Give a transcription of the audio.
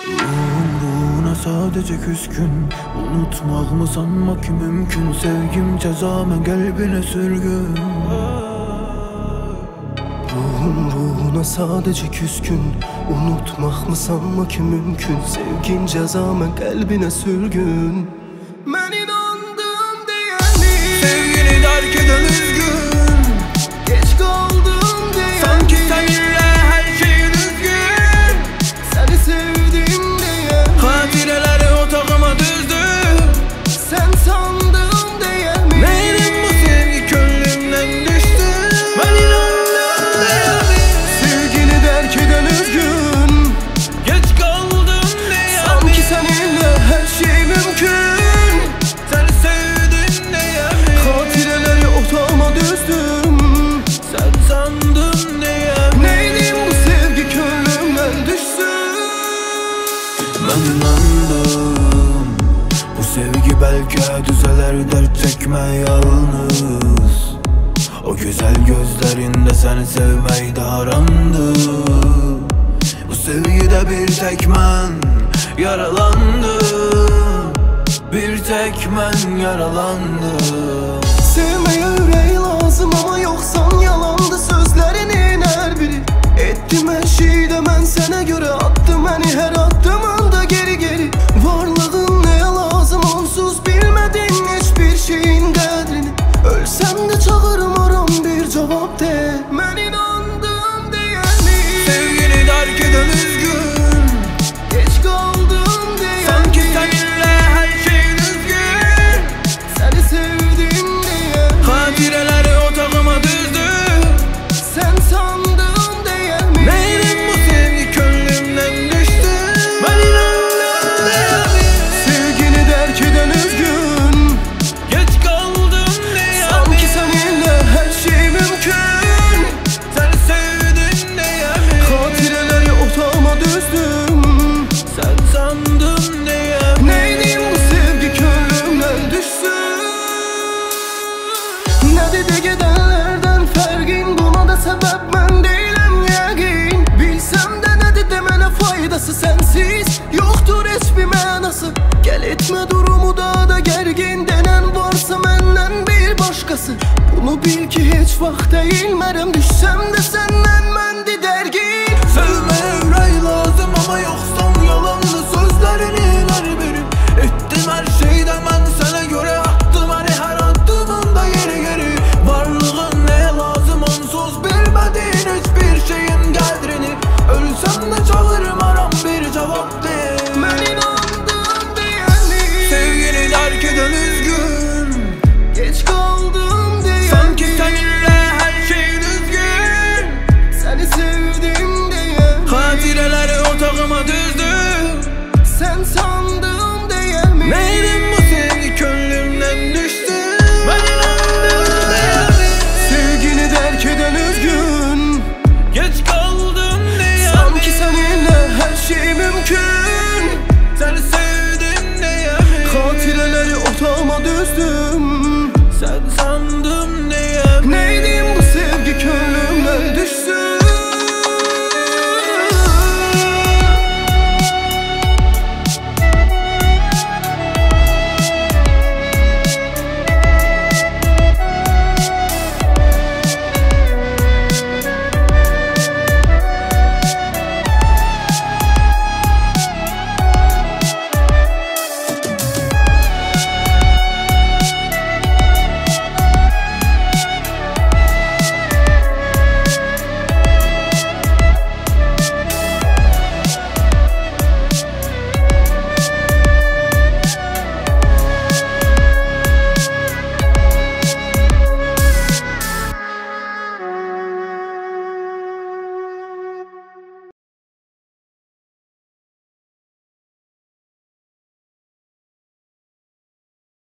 Ruhuna sadece küskün. Unutmak mı sanmak ki mümkün? Sevgim cezamın kalbine sürgün. Ruhuna sadece küskün. Unutmak mı sanmak ki mümkün? Sevgin cezamın kalbine sürgün. Ben inandım diyeni, Sevgini terk eden üzgün. geç kaldım diyeni, Sanki seninle her şey düzgün. seni sevdim diye Hatireleri otağıma düzdüm. sen sandım diye mi? Neydim bu sevgi gönlümden düştü. Ben inandım diye mi? Sevgini terk eden üzgün, Geç kaldım diye sanki mi? seninle her şey mümkün. Seni sevdim diye mi? Hatireleri otağıma düzdüm, Sen sandın diye mi? neydim bu sevgi gönlümden düşsün. Ben inandım bu sevgi belki düzeler, dert çekme yalnız. O güzel gözlerinde seni sevmeyi de haramdı. Bu sevgide bir tek ben yaralandı. Bir tek ben yaralandı. Sevmeye yüreği lazım ama yoksan yalandı sözlerinin her biri. Ettim her şeyi de ben sana göre, attım beni her attığımında geri geri. Varlığın neye lazım onsuz bilmedin hiçbir şeyin kadrini. Ölsem de çağırım aram bir cevap de. Ben inandım diyeni, Sevgini terk eden üzgün. geç kaldım diyeni, Sanki seninle her şey düzgün. seni sevdim diye Hatireleri otağıma düzdüm. sen sandım diye mi? Neydim bu sevgi gönlümden düştü. Ben inandım diye mi? Sevgini terk eden üzgün, Geç kaldım diye mi? sanki seninle her şey mümkün. Seni sevdim diye mi? Hatireleri otağıma düzdüm, Sen sandın diye mi? neydim bu sevgi gönlümden düşsün. Ne dedi gidenlerden fergin, buna da sebep ben değilim yakin. Bilsem de ne dedi demene faydası, sensiz yoktur hiçbir manası. Gel etme durumu daha da gergin, denen varsa benden bir başkası. Bunu bil ki hiç vaxt değilmərəm, düşsem de sen